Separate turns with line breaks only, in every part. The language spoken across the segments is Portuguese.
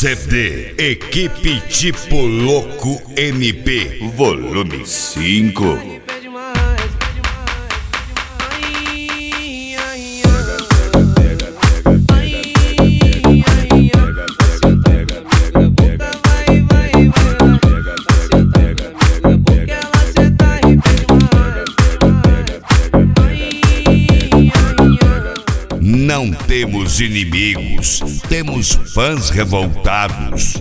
CD Equipe Tipo Louco MP Volume 5. Não temos inimigos, temos fãs revoltados.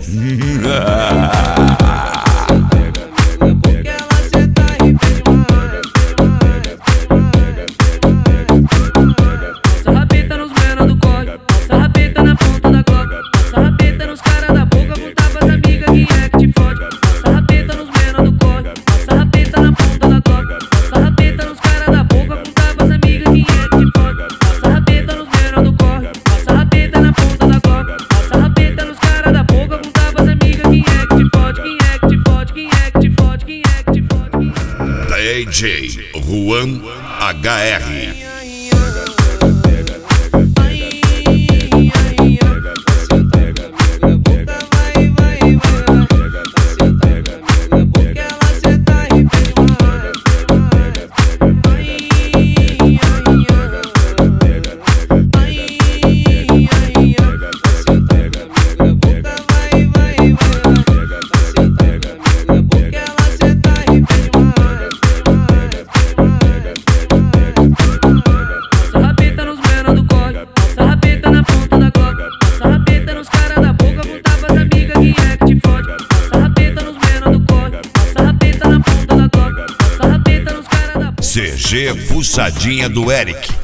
Sarrapeta nos menor do corre, sarrapeta na ponta da glock, sarrapeta nos cara da boca, com tapas amiga, quem é que te fode? Sarrapeta nos menor do corre, sarrapeta na ponta da glock, sarrapeta nos cara da boca, com tapas amiga, quem é que te fode? Sarrapeta nos menor do corre, sarrapeta na ponta da glock, sarrapeta nos cara da boca, com tapas amiga, quem é que te fode? Quem é que te fode? Quem é que te fode? Quem é que te fode?
DJ Juan HR.
Sarrapeta nos menor do corre, sarrapeta na ponta da glock, sarrapeta nos cara da boca, com tapas amiga, quem é que te fode? Sarrapeta nos menor do corre, sarrapeta na ponta da glock, sarrapeta nos cara da boca.
CG Fuçadinha do Eric.